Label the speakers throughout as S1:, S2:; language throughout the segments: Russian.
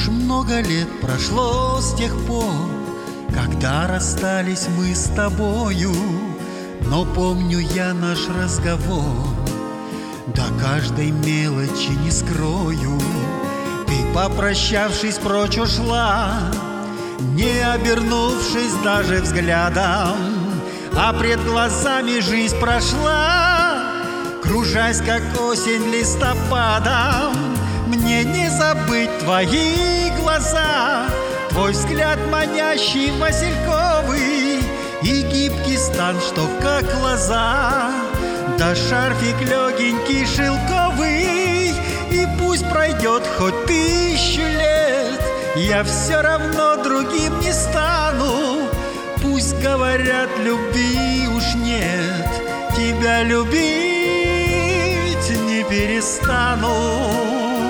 S1: Уж много лет прошло с тех пор, когда расстались мы с тобою, но помню я наш разговор, до каждой мелочи не скрою. Ты, попрощавшись, прочь ушла, не обернувшись даже взглядом, а пред глазами жизнь прошла, кружась, как осень листопадом. Мне не забыть твои глаза, твой взгляд манящий васильковый и гибкий стан, что как лоза, да шарфик легенький шелковый. И пусть пройдет хоть 1000 лет, я все равно другим не стану. Пусть говорят, любви уж нет, тебя любить не перестану.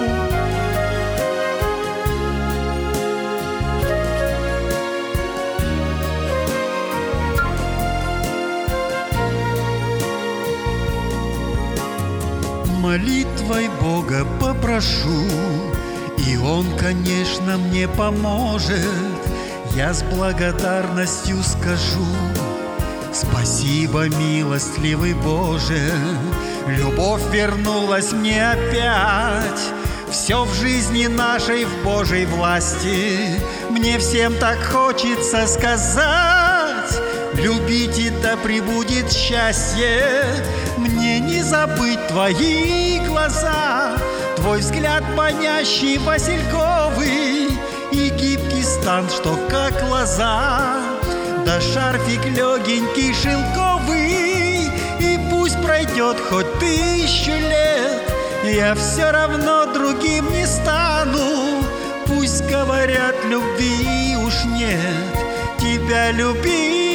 S1: Молитвой Бога попрошу, и Он, конечно, мне поможет. Я с благодарностью скажу: спасибо, милостливый Боже, любовь вернулась мне опять. Все в жизни нашей в Божьей власти, мне всем так хочется сказать: любите, да пребудет счастье. Мне не забыть твои глаза, твой взгляд манящий васильковый и гибкий стан, что как лоза, да шарфик легенький шелковый. И пусть пройдет хоть 1000 лет, я все равно другим не стану. Пусть говорят, любви уж нет, тебя любить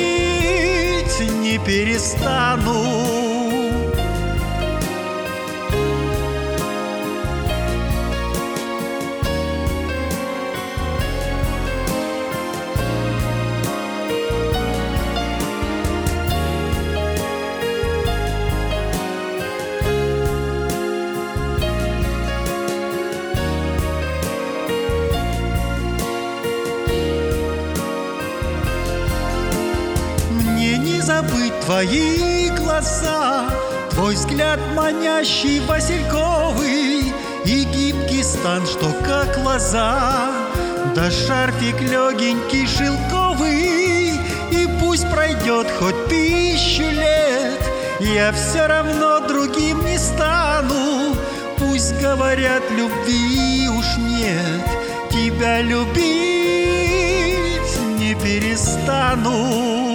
S1: не перестану. Не забыть твои глаза, твой взгляд манящий васильковый и гибкий стан, что как лоза, да шарфик легенький шелковый. И пусть пройдет хоть 1000 лет, я все равно другим не стану. Пусть говорят, любви уж нет, тебя любить не перестану.